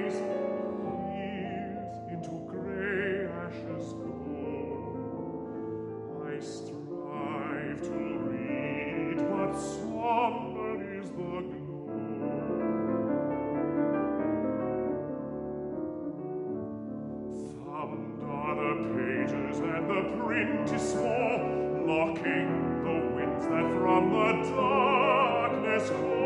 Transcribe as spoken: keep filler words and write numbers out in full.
days, years into grey ashes go. I strive to read, but somber is the glow. Thumbed are the pages and the print is small, mocking the winds that from the darkness call.